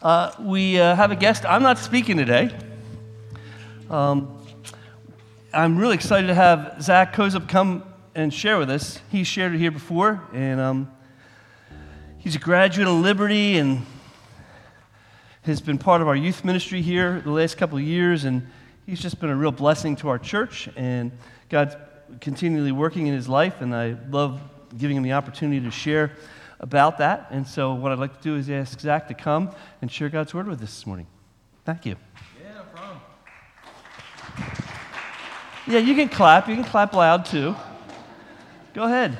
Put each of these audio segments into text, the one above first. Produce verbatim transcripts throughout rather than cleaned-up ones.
Uh, we uh, have a guest. I'm not speaking today. Um, I'm really excited to have Zach Kozup come and share with us. He shared it here before, and um, he's a graduate of Liberty and has been part of our youth ministry here the last couple of years, and he's just been a real blessing to our church, and God's continually working in his life, and I love giving him the opportunity to share about that. And so what I'd like to do is ask Zach to come and share God's word with us this morning. Thank you. Yeah, no problem. Yeah, you can clap. You can clap loud too. Go ahead.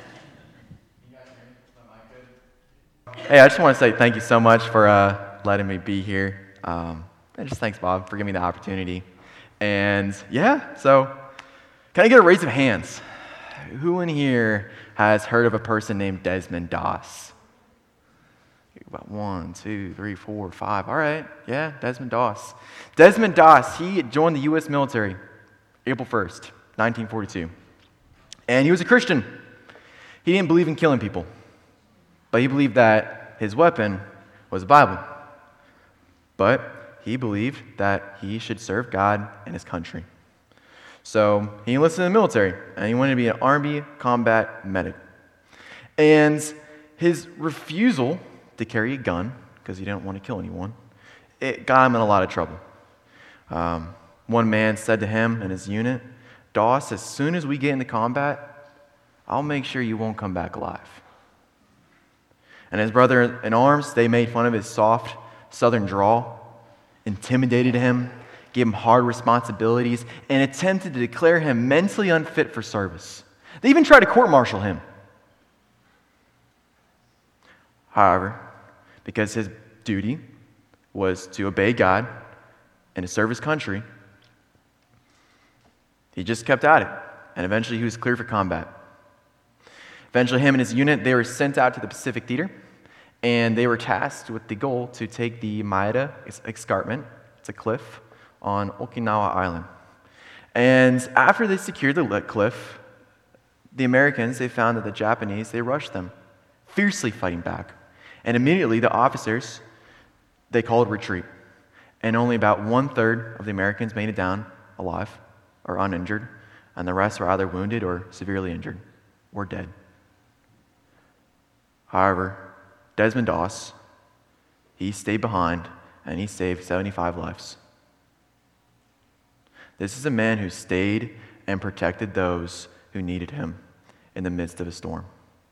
Hey, I just want to say thank you so much for uh, letting me be here. Um, and just thanks, Bob, for giving me the opportunity. And yeah, so can I get a raise of hands? Who in here has heard of a person named Desmond Doss? About one, two, three, four, five. All right, yeah, Desmond Doss. Desmond Doss, he joined the U S military April first, nineteen forty-two. And he was a Christian. He didn't believe in killing people, but he believed that his weapon was the Bible. But he believed that he should serve God and his country. So he enlisted in the military, and he wanted to be an Army combat medic. And his refusal to carry a gun, because he didn't want to kill anyone, it got him in a lot of trouble. Um, one man said to him and his unit, "Doss, as soon as we get into combat, I'll make sure you won't come back alive." And his brother in arms, they made fun of his soft southern drawl, intimidated him, gave him hard responsibilities, and attempted to declare him mentally unfit for service. They even tried to court-martial him. However, because his duty was to obey God and to serve his country, he just kept at it, and eventually he was cleared for combat. Eventually, him and his unit, they were sent out to the Pacific Theater, and they were tasked with the goal to take the Maeda Escarpment, it's a cliff, on Okinawa Island. And after they secured the cliff, the Americans, they found that the Japanese, they rushed them, fiercely fighting back. And immediately the officers, they called retreat. And only about one-third of the Americans made it down alive or uninjured, and the rest were either wounded or severely injured or dead. However, Desmond Doss, he stayed behind, and he saved seventy-five lives. This is a man who stayed and protected those who needed him in the midst of a storm.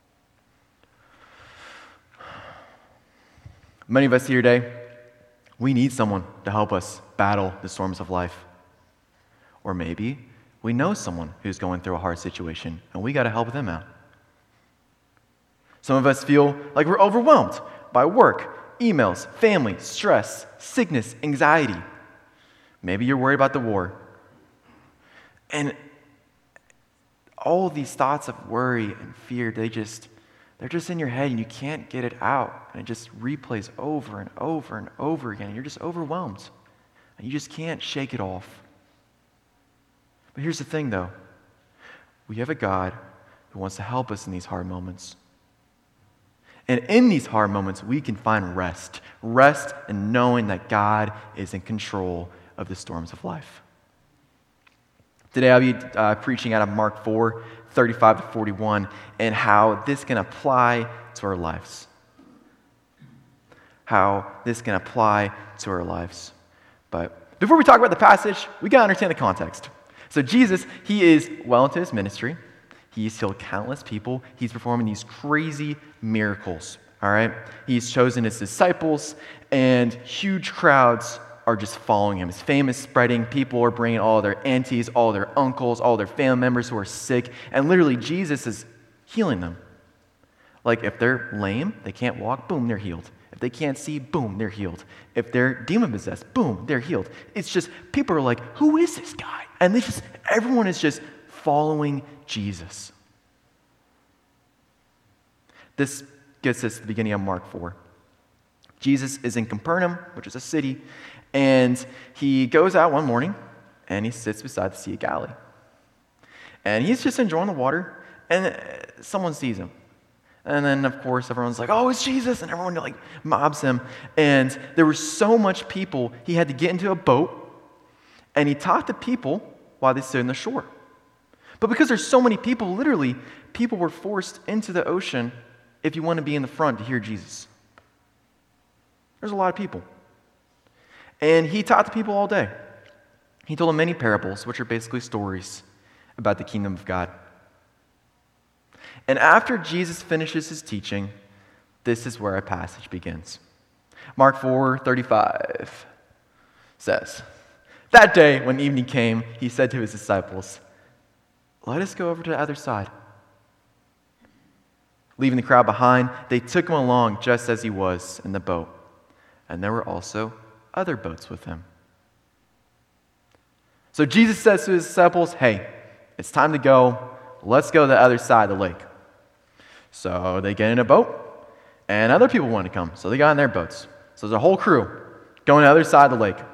Many of us here today, we need someone to help us battle the storms of life. Or maybe we know someone who's going through a hard situation, and we got to help them out. Some of us feel like we're overwhelmed by work, emails, family, stress, sickness, anxiety. Maybe you're worried about the war. And all of these thoughts of worry and fear, they just, they're just in your head and you can't get it out. And it just replays over and over and over again. And you're just overwhelmed. And you just can't shake it off. But here's the thing though. We have a God who wants to help us in these hard moments. And in these hard moments, we can find rest. Rest in knowing that God is in control of the storms of life. Today I'll be uh, preaching out of Mark four, thirty-five to forty-one, and how this can apply to our lives. How this can apply to our lives. But before we talk about the passage, we got to understand the context. So Jesus, he is well into his ministry. He's healed countless people. He's performing these crazy miracles, all right? He's chosen his disciples, and huge crowds are just following him. His fame is spreading. People are bringing all their aunties, all their uncles, all their family members who are sick, and literally Jesus is healing them. Like if they're lame, they can't walk, boom, they're healed. If they can't see, boom, they're healed. If they're demon-possessed, boom, they're healed. It's just, people are like, who is this guy? And they just, everyone is just following Jesus. This gets us to the beginning of Mark four. Jesus is in Capernaum, which is a city, and he goes out one morning, and he sits beside the Sea of Galilee. And he's just enjoying the water, and someone sees him. And then, of course, everyone's like, oh, it's Jesus, and everyone like mobs him. And there was so much people, he had to get into a boat, and he taught the people while they stood on the shore. But because there's so many people, literally, people were forced into the ocean if you want to be in the front to hear Jesus. There's a lot of people. And he taught the people all day. He told them many parables, which are basically stories about the kingdom of God. And after Jesus finishes his teaching, this is where our passage begins. Mark four thirty-five says, that day when evening came, he said to his disciples, let us go over to the other side. Leaving the crowd behind, they took him along just as he was in the boat. And there were also other boats with him. So Jesus says to his disciples, hey, it's time to go. Let's go to the other side of the lake. So they get in a boat, and other people want to come. So they got in their boats. So there's a whole crew going to the other side of the lake.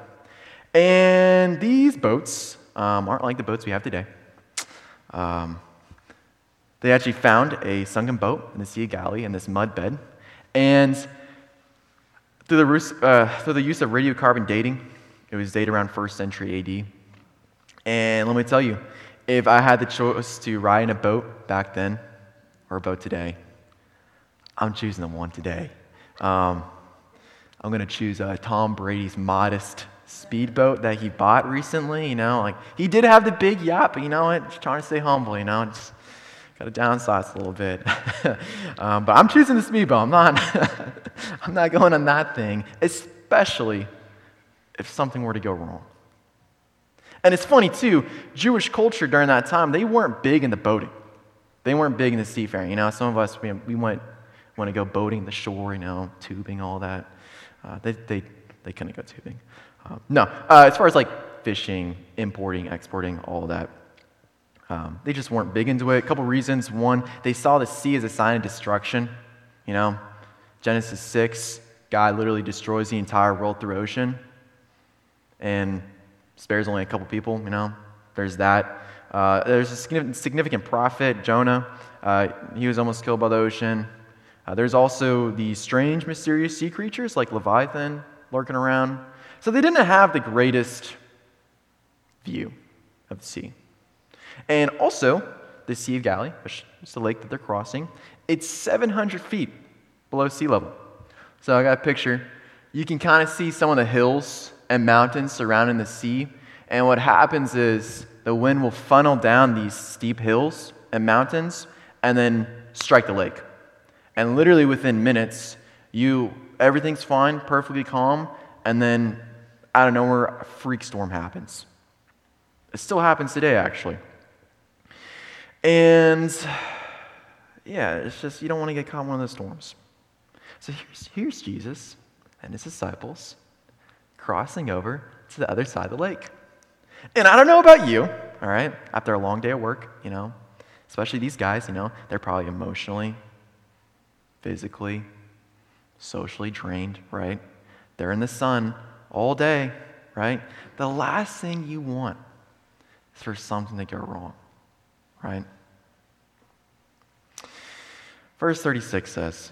And these boats um, aren't like the boats we have today. Um, they actually found a sunken boat in the Sea of Galilee in this mud bed. And through the, uh, through the use of radiocarbon dating, it was dated around first century A D. And let me tell you, if I had the choice to ride in a boat back then or a boat today, I'm choosing the one today. Um, I'm going to choose uh, Tom Brady's modest speedboat that he bought recently. You know, like he did have the big yacht, but you know what? Just trying to stay humble. You know, just got to downsize a little bit. um, but I'm choosing the speedboat. I'm not. I'm not going on that thing, especially if something were to go wrong. And it's funny too. Jewish culture during that time, they weren't big into boating. They weren't big into seafaring. You know, some of us we, we went want to go boating the shore. You know, tubing, all that. Uh, they they they couldn't go tubing. Uh, no, uh, as far as like fishing, importing, exporting, all of that, um, they just weren't big into it. A couple reasons. One, they saw the sea as a sign of destruction. You know, Genesis six, God literally destroys the entire world through ocean and spares only a couple people. You know, there's that. Uh, there's a significant prophet, Jonah. Uh, he was almost killed by the ocean. Uh, there's also the strange, mysterious sea creatures like Leviathan lurking around. So they didn't have the greatest view of the sea. And also, the Sea of Galilee, which is the lake that they're crossing, it's seven hundred feet below sea level. So I got a picture. You can kind of see some of the hills and mountains surrounding the sea. And what happens is the wind will funnel down these steep hills and mountains and then strike the lake. And literally within minutes, you everything's fine, perfectly calm, and then out of nowhere, a freak storm happens. It still happens today, actually. And yeah, it's just, you don't want to get caught in one of those storms. So here's, here's Jesus and his disciples crossing over to the other side of the lake. And I don't know about you, all right, after a long day of work, you know, especially these guys, you know, they're probably emotionally, physically, socially drained, right? They're in the sun all day, right? The last thing you want is for something to go wrong, right? Verse thirty-six says,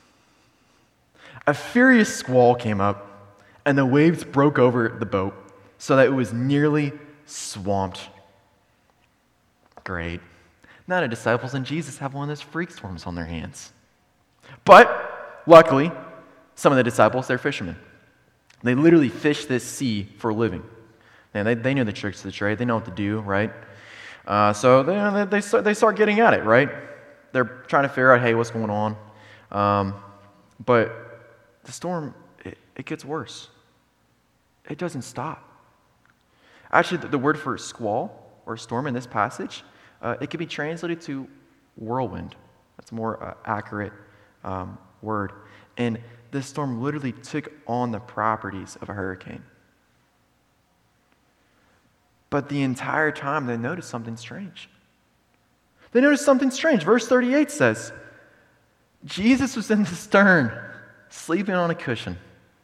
a furious squall came up, and the waves broke over the boat so that it was nearly swamped. Great. Now the disciples and Jesus have one of those freak storms on their hands. But, luckily, some of the disciples, they're fishermen. They literally fish this sea for a living. And they, they know the tricks of the trade. They know what to do, right? Uh, so they, they, start, they start getting at it, right? They're trying to figure out, hey, what's going on? Um, but the storm, it, it gets worse. It doesn't stop. Actually, the, the word for squall or storm in this passage, uh, it can be translated to whirlwind. That's a more uh, accurate um, word. And this storm literally took on the properties of a hurricane. But the entire time, they noticed something strange. They noticed something strange. Verse thirty-eight says, Jesus was in the stern, sleeping on a cushion.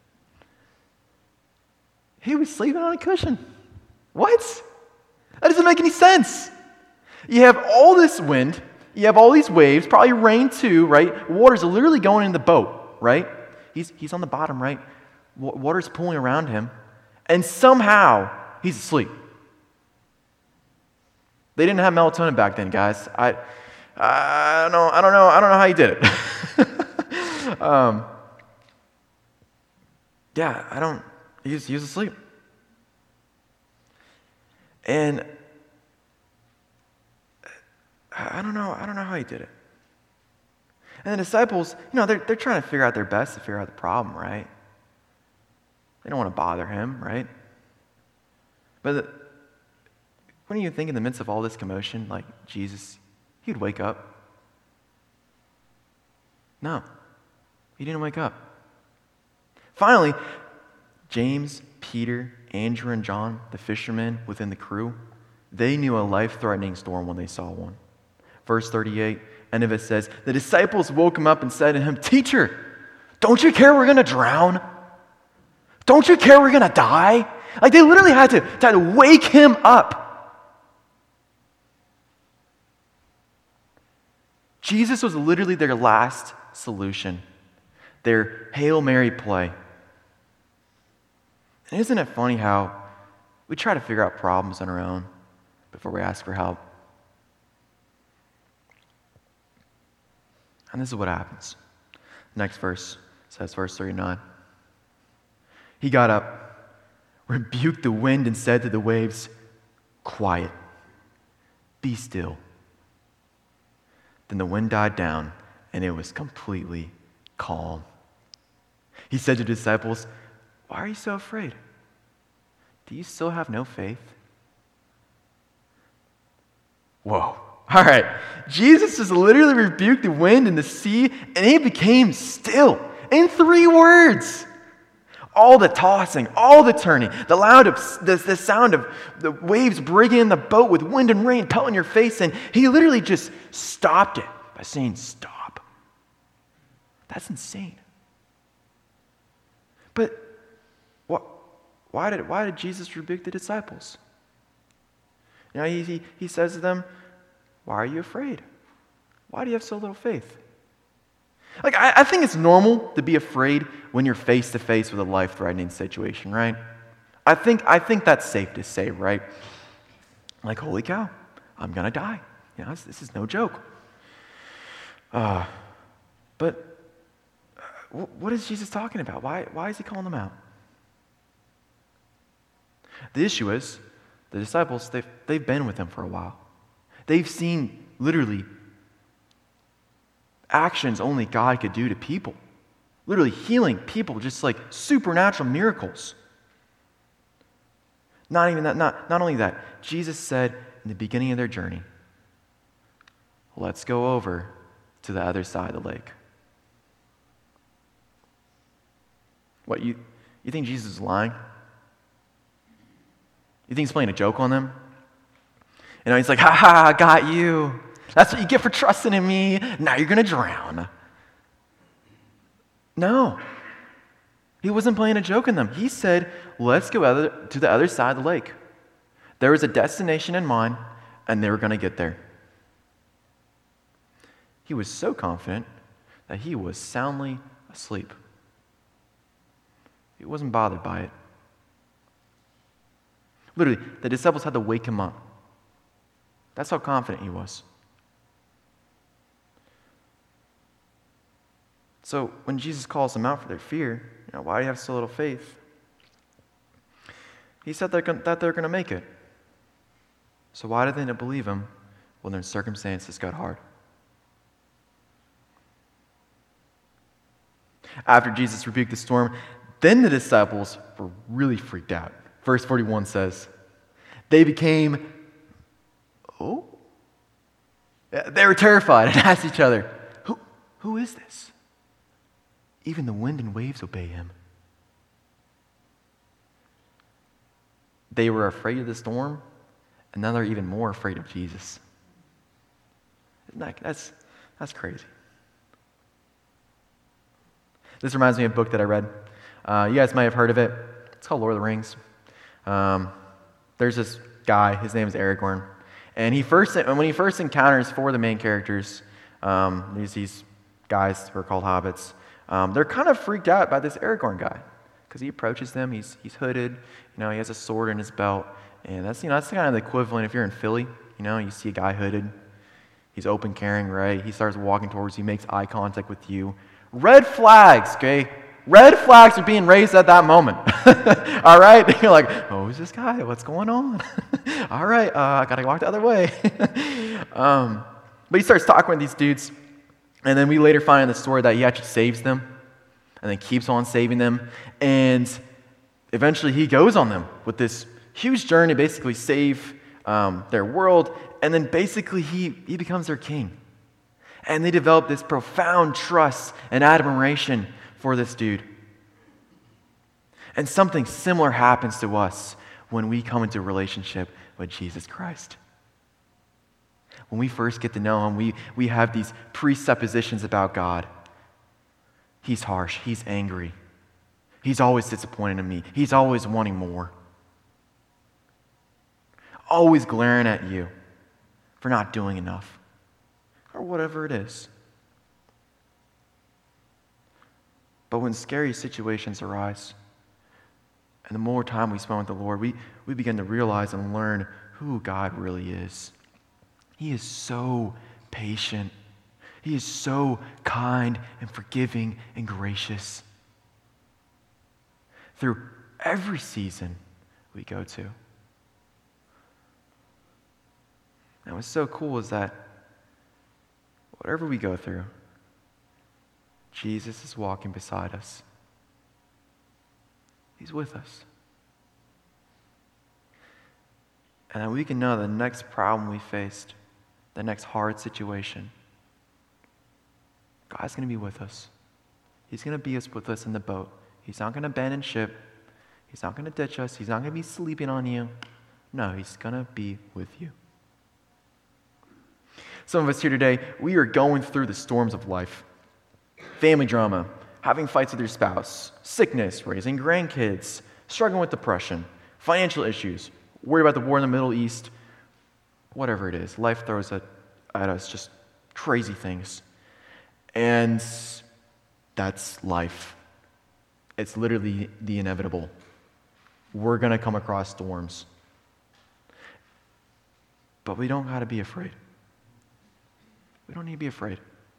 He was sleeping on a cushion. What? That doesn't make any sense. You have all this wind, You have all these waves, probably rain too, right? Water's literally going in the boat, right? He's, he's on the bottom, right? Water's pulling around him. And somehow, he's asleep. They didn't have melatonin back then, guys. I, I don't know. I don't know. I don't know how he did it. um, yeah, I don't. He was, he was asleep, and I don't know. I don't know how he did it. And the disciples, you know, they're they're trying to figure out their best to figure out the problem, right? They don't want to bother him, right? But the, what do you think in the midst of all this commotion, like Jesus, he'd wake up? No, he didn't wake up. Finally, James, Peter, Andrew, and John, the fishermen within the crew, they knew a life-threatening storm when they saw one. Verse thirty-eight, end of it says, the disciples woke him up and said to him, "Teacher, don't you care we're going to drown? Don't you care we're going to die?" Like they literally had to, had to wake him up. Jesus was literally their last solution, their Hail Mary play. And isn't it funny how we try to figure out problems on our own before we ask for help? And this is what happens. Next verse says, verse thirty-nine. He got up, rebuked the wind, and said to the waves, "Quiet, be still." Then the wind died down, and it was completely calm. He said to the disciples, "Why are you so afraid? Do you still have no faith?" Whoa. All right. Jesus just literally rebuked the wind and the sea, and it became still in three words. All the tossing, all the turning, the loud of the, the sound of the waves breaking in the boat with wind and rain pelting your face, and he literally just stopped it by saying, "Stop." That's insane. But what? Why did why did Jesus rebuke the disciples? You know, he he, he says to them, "Why are you afraid? Why do you have so little faith?" Like, I, I think it's normal to be afraid when you're face to face with a life-threatening situation, right? I think I think that's safe to say, right? Like, holy cow, I'm gonna die. You know, this, this is no joke. Uh, but uh, what is Jesus talking about? Why why is he calling them out? The issue is, the disciples, they've, they've been with him for a while. They've seen literally actions only God could do to people. Literally healing people, just like supernatural miracles. Not even that, not, not only that, Jesus said in the beginning of their journey, "Let's go over to the other side of the lake." What, you, you think Jesus is lying? You think he's playing a joke on them? You know, he's like, "Ha ha, I got you. That's what you get for trusting in me. Now you're going to drown." No. He wasn't playing a joke on them. He said, "Let's go other, to the other side of the lake." There was a destination in mind, and they were going to get there. He was so confident that he was soundly asleep. He wasn't bothered by it. Literally, the disciples had to wake him up. That's how confident he was. So when Jesus calls them out for their fear, you know, "Why do you have so little faith?" He said they're gonna, that they're going to make it. So why did they not believe him when their circumstances got hard? After Jesus rebuked the storm, then the disciples were really freaked out. Verse forty-one says, they became, oh, they were terrified and asked each other, Who, who is this? Even the wind and waves obey him. They were afraid of the storm, and now they're even more afraid of Jesus. Isn't that, that's, that's crazy. This reminds me of a book that I read. Uh, you guys might have heard of it. It's called Lord of the Rings. Um, there's this guy, his name is Aragorn, And he first, when he first encounters four of the main characters, um, these, these guys who are called hobbits, um, they're kind of freaked out by this Aragorn guy because he approaches them. He's he's hooded, you know, he has a sword in his belt, and that's you know that's kind of the equivalent if you're in Philly, you know, you see a guy hooded, he's open carrying, right? He starts walking towards you, makes eye contact with you. Red flags, okay? Red flags are being raised at that moment. All right? You're like, oh, who's this guy? What's going on? All right, uh, I gotta walk the other way. um, but he starts talking with these dudes, and then we later find in the story that he actually saves them, and then keeps on saving them, and eventually he goes on them with this huge journey to basically save um, their world, and then basically he, he becomes their king. And they develop this profound trust and admiration for this dude. And something similar happens to us when we come into a relationship with Jesus Christ. When we first get to know him, we, we have these presuppositions about God. He's harsh. He's angry. He's always disappointed in me. He's always wanting more. Always glaring at you for not doing enough. Or whatever it is. But when scary situations arise, and the more time we spend with the Lord, we, we begin to realize and learn who God really is. He is so patient. He is so kind and forgiving and gracious. Through every season we go to. And what's so cool is that whatever we go through, Jesus is walking beside us. He's with us. And that we can know the next problem we faced, the next hard situation, God's going to be with us. He's going to be with us in the boat. He's not going to abandon ship. He's not going to ditch us. He's not going to be sleeping on you. No, he's going to be with you. Some of us here today, we are going through the storms of life. Family drama, having fights with your spouse, sickness, raising grandkids, struggling with depression, financial issues, worry about the war in the Middle East, whatever it is. Life throws at, at us just crazy things. And that's life. It's literally the inevitable. We're going to come across storms. But we don't got to be afraid. We don't need to be afraid.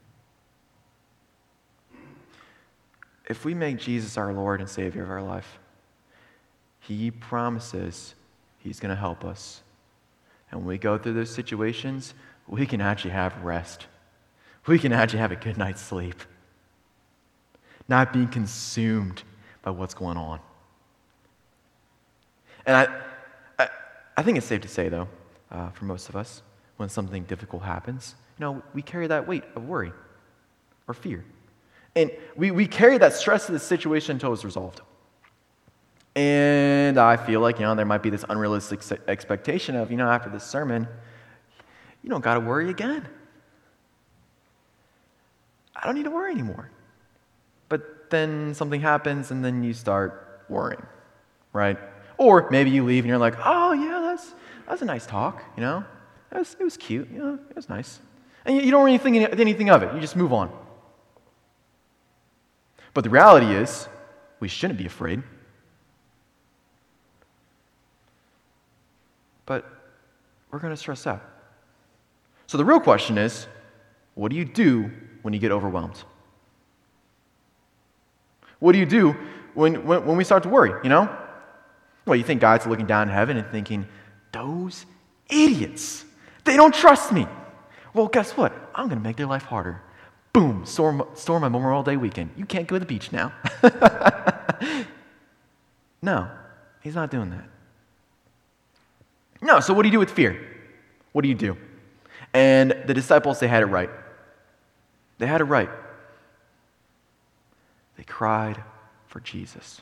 If we make Jesus our Lord and Savior of our life, He promises He's going to help us. And when we go through those situations, we can actually have rest. We can actually have a good night's sleep. Not being consumed by what's going on. And I, I, I think it's safe to say, though, uh, for most of us, when something difficult happens, you know, we carry that weight of worry or fear. And we, we carry that stress of the situation until it's resolved. And I feel like, you know, there might be this unrealistic expectation of, you know, after this sermon, you don't got to worry again. I don't need to worry anymore. But then something happens and then you start worrying, right? Or maybe you leave and you're like, oh, yeah, that's, that was a nice talk, you know? It was, it was cute, you know, it was nice. And you, you don't really think anything of it. You just move on. But the reality is, we shouldn't be afraid. But we're going to stress out. So the real question is, what do you do when you get overwhelmed? What do you do when, when, when we start to worry, you know? Well, you think God's looking down in heaven and thinking, those idiots, they don't trust me. Well, guess what? I'm going to make their life harder. Boom, storm, storm a Memorial Day weekend. You can't go to the beach now. No, he's not doing that. No, so what do you do with fear? What do you do? And the disciples, they had it right. They had it right. They cried for Jesus.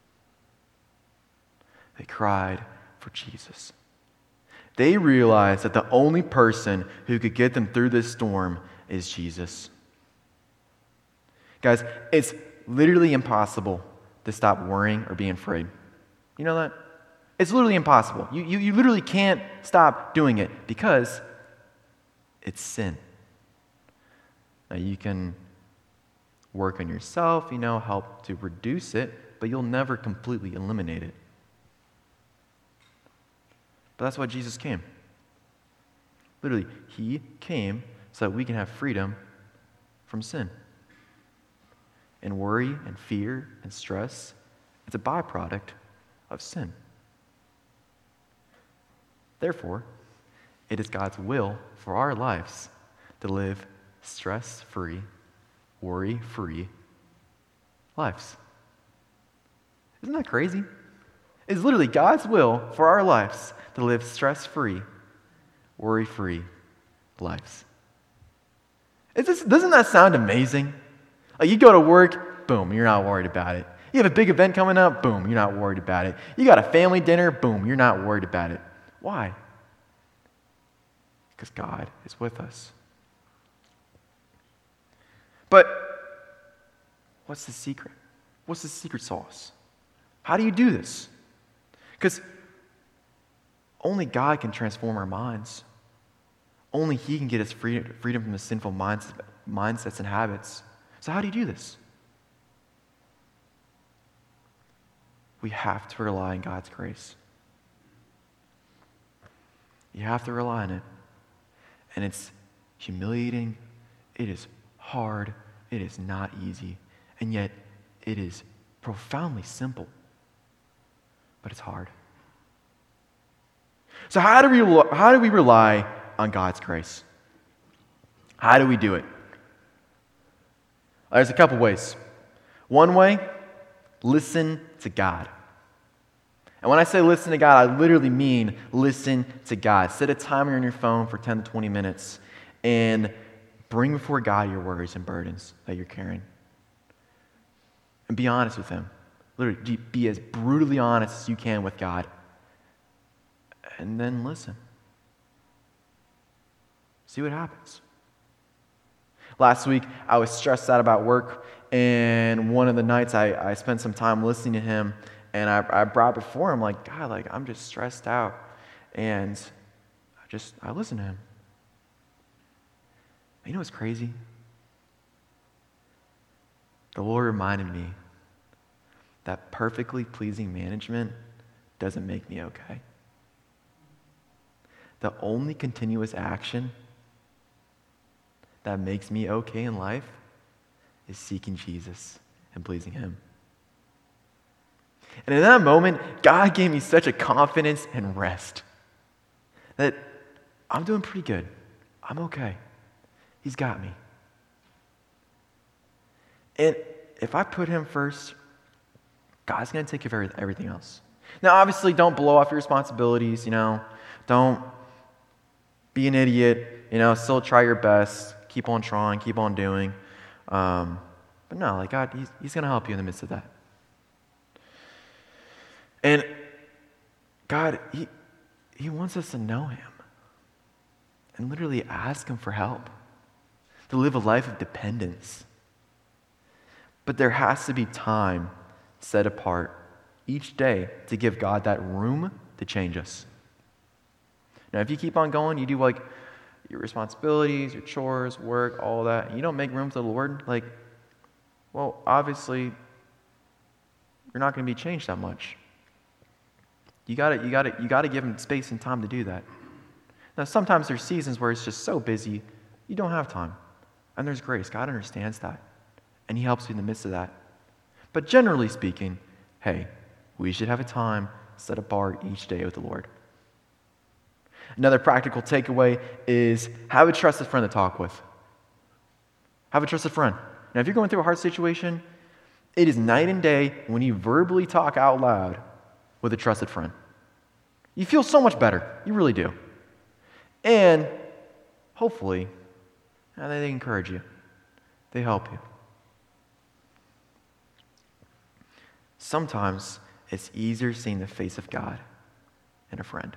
They cried for Jesus. They realized that the only person who could get them through this storm is Jesus. Guys, it's literally impossible to stop worrying or being afraid. You know that? It's literally impossible. You, you, you literally can't stop doing it because it's sin. Now, you can work on yourself, you know, help to reduce it, but you'll never completely eliminate it. But that's why Jesus came. Literally, he came so that we can have freedom from sin. And worry and fear and stress, it's a byproduct of sin. Therefore, it is God's will for our lives to live stress-free, worry-free lives. Isn't that crazy? It's literally God's will for our lives to live stress-free, worry-free lives. Is this, doesn't that sound amazing? Like you go to work, boom, you're not worried about it. You have a big event coming up, boom, you're not worried about it. You got a family dinner, boom, you're not worried about it. Why? Because God is with us. But what's the secret? What's the secret sauce? How do you do this? Because only God can transform our minds. Only He can get us free, freedom from the sinful minds, mindsets and habits. So how do you do this? We have to rely on God's grace. You have to rely on it. And it's humiliating. It is hard. It is not easy. And yet, it is profoundly simple. But it's hard. So how do we, how do we rely on God's grace? How do we do it? There's a couple ways. One way, listen to God. And when I say listen to God, I literally mean listen to God. Set a timer on your phone for ten to twenty minutes and bring before God your worries and burdens that you're carrying. And be honest with Him. Literally, be as brutally honest as you can with God. And then listen. See what happens. Last week, I was stressed out about work, and one of the nights I, I spent some time listening to Him, and I, I brought before Him, like, God, like, I'm just stressed out. And I just, I listened to Him. You know what's crazy? The Lord reminded me that perfectly pleasing management doesn't make me okay. The only continuous action that makes me okay in life is seeking Jesus and pleasing Him. And in that moment, God gave me such a confidence and rest that I'm doing pretty good. I'm okay. He's got me. And if I put Him first, God's going to take care of everything else. Now, obviously, don't blow off your responsibilities, you know. Don't be an idiot, you know. Still try your best. Keep on trying. Keep on doing. Um, but no, like God, He's, he's going to help you in the midst of that. And God, He, He wants us to know Him and literally ask Him for help, to live a life of dependence. But there has to be time set apart each day to give God that room to change us. Now, if you keep on going, you do like your responsibilities, your chores, work, all that, and you don't make room for the Lord, like, well, obviously, you're not going to be changed that much. You gotta, you gotta, you gotta give Him space and time to do that. Now, sometimes there's seasons where it's just so busy, you don't have time. And there's grace. God understands that. And He helps you in the midst of that. But generally speaking, hey, we should have a time set apart each day with the Lord. Another practical takeaway is have a trusted friend to talk with. Have a trusted friend. Now, if you're going through a hard situation, it is night and day when you verbally talk out loud with a trusted friend. You feel so much better. You really do. And hopefully, they encourage you. They help you. Sometimes it's easier seeing the face of God in a friend.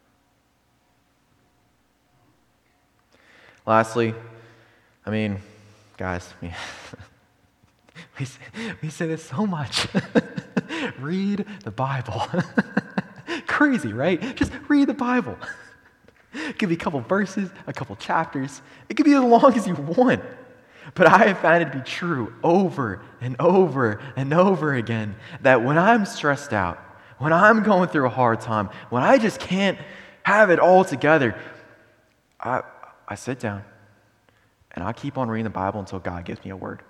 Lastly, I mean, guys, we, we, we say this so much. Read the Bible. crazy, right? Just read the Bible. It could be a couple verses, a couple chapters. It could be as long as you want. But I have found it to be true over and over and over again that when I'm stressed out, when I'm going through a hard time, when I just can't have it all together, I, I sit down and I keep on reading the Bible until God gives me a word.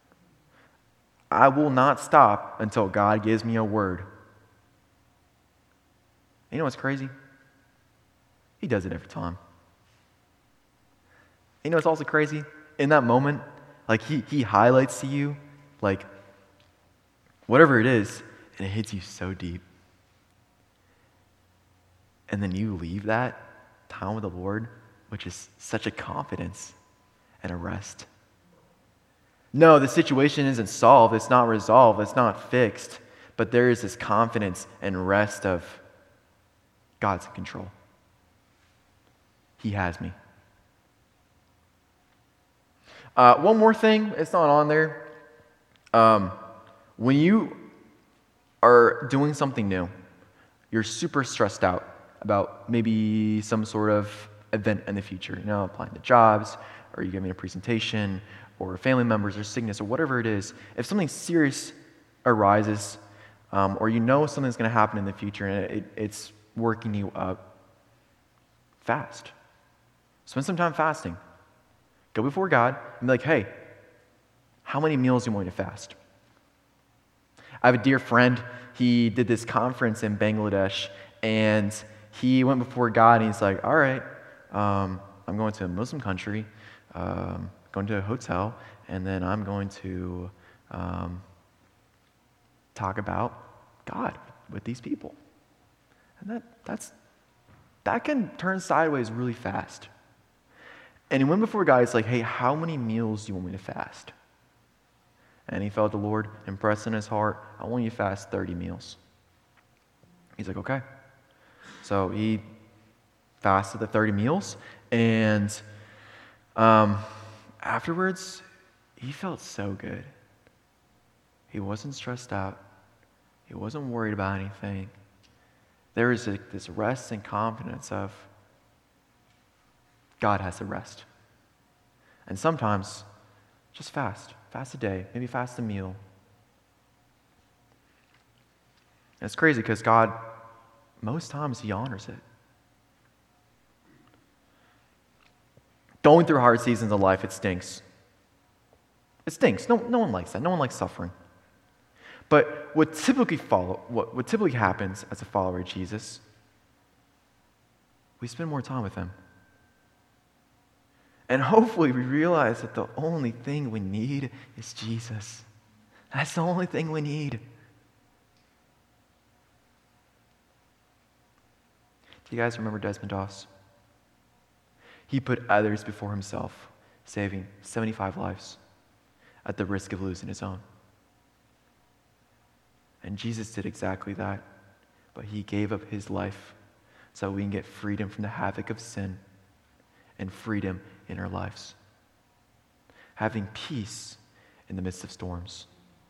I will not stop until God gives me a word. You know what's crazy? He does it every time. You know what's also crazy? In that moment, like he, he highlights to you, like, whatever it is, and it hits you so deep. And then you leave that time with the Lord, which is such a confidence and a rest. No, the situation isn't solved, it's not resolved, it's not fixed, but there is this confidence and rest of God's in control. He has me. Uh, one more thing, it's not on there. Um, when you are doing something new, you're super stressed out about maybe some sort of event in the future, you know, applying to jobs, or you're giving a presentation, or family members, or sickness, or whatever it is. If something serious arises, um, or you know something's going to happen in the future, and it, it's working you up, fast. Spend some time fasting. Go before God and be like, hey, how many meals do you want me to fast? I have a dear friend. He did this conference in Bangladesh, and he went before God, and he's like, all right, um, I'm going to a Muslim country, um, going to a hotel, and then I'm going to um, talk about God with these people. And that that's that can turn sideways really fast. And he went before God, he's like, hey, how many meals do you want me to fast? And he felt the Lord impress in his heart, I want you to fast thirty meals. He's like, okay. So he fasted the thirty meals, and um, afterwards, he felt so good. He wasn't stressed out. He wasn't worried about anything. There was a, this rest and confidence of God has the rest. And sometimes, just fast. Fast a day. Maybe fast a meal. And it's crazy because God, most times, He honors it. Going through hard seasons of life, it stinks. It stinks. No, no one likes that. No one likes suffering. But what typically follow, what, what typically happens as a follower of Jesus, we spend more time with Him. And hopefully we realize that the only thing we need is Jesus. That's the only thing we need. Do you guys remember Desmond Doss? He put others before himself, saving seventy-five lives at the risk of losing his own. And Jesus did exactly that, but He gave up His life so we can get freedom from the havoc of sin and freedom in our lives. Having peace in the midst of storms.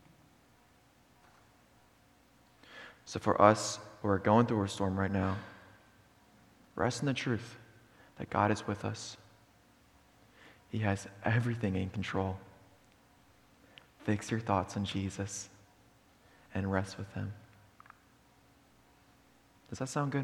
So for us who are going through a storm right now, rest in the truth that God is with us. He has everything in control. Fix your thoughts on Jesus and rest with Him. Does that sound good?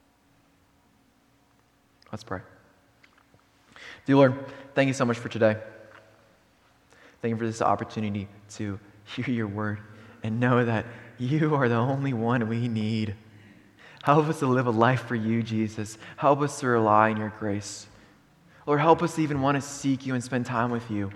Let's pray. Dear Lord, thank you so much for today. Thank you for this opportunity to hear your word and know that you are the only one we need. Help us to live a life for you, Jesus. Help us to rely on your grace. Lord, help us to even want to seek you and spend time with you.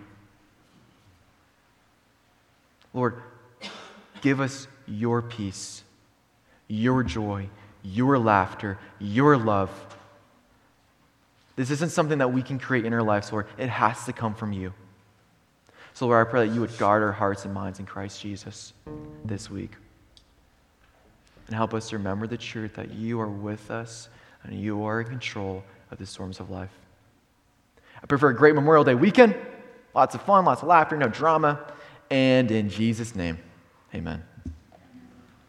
Lord, give us your peace, your joy, your laughter, your love. This isn't something that we can create in our lives, Lord. It has to come from you. So, Lord, I pray that you would guard our hearts and minds in Christ Jesus this week. And help us to remember the truth that you are with us and you are in control of the storms of life. I pray for a great Memorial Day weekend. Lots of fun, lots of laughter, no drama. And in Jesus' name, amen.